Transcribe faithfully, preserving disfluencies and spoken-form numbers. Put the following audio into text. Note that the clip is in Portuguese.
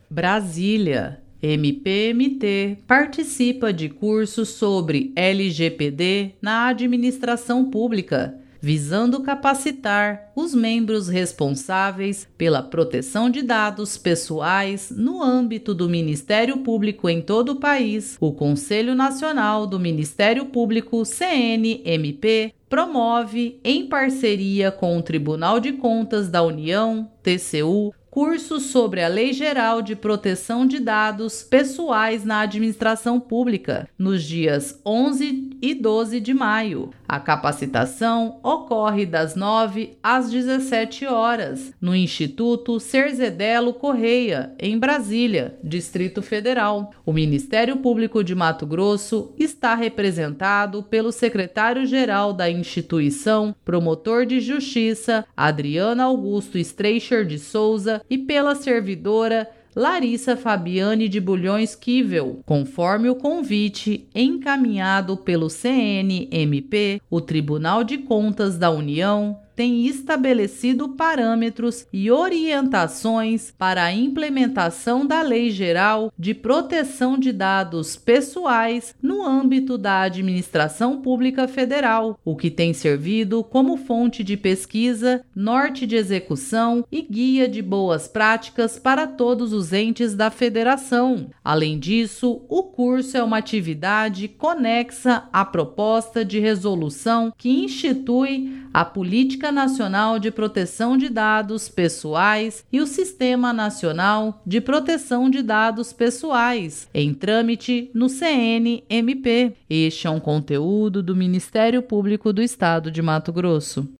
Brasília. M P M T participa de curso sobre L G P D na administração pública, visando capacitar os membros responsáveis pela proteção de dados pessoais no âmbito do Ministério Público em todo o país. O Conselho Nacional do Ministério Público, C N M P, promove, em parceria com o Tribunal de Contas da União, T C U, cursos sobre a Lei Geral de Proteção de Dados Pessoais na Administração Pública, nos dias onze e doze de maio. A capacitação ocorre das nove às dezessete horas, no Instituto Cerzedelo Correia, em Brasília, Distrito Federal. O Ministério Público de Mato Grosso está representado pelo secretário-geral da instituição, promotor de justiça, Adriana Augusto Streicher de Souza, e pela servidora Larissa Fabiane de Bulhões Kivel. Conforme o convite encaminhado pelo C N M P, o Tribunal de Contas da União tem estabelecido parâmetros e orientações para a implementação da Lei Geral de Proteção de Dados Pessoais no âmbito da Administração Pública Federal, o que tem servido como fonte de pesquisa, norte de execução e guia de boas práticas para todos os entes da Federação. Além disso, o curso é uma atividade conexa à proposta de resolução que institui a Política Nacional de Proteção de Dados Pessoais e o Sistema Nacional de Proteção de Dados Pessoais, em trâmite no C N M P. Este é um conteúdo do Ministério Público do Estado de Mato Grosso.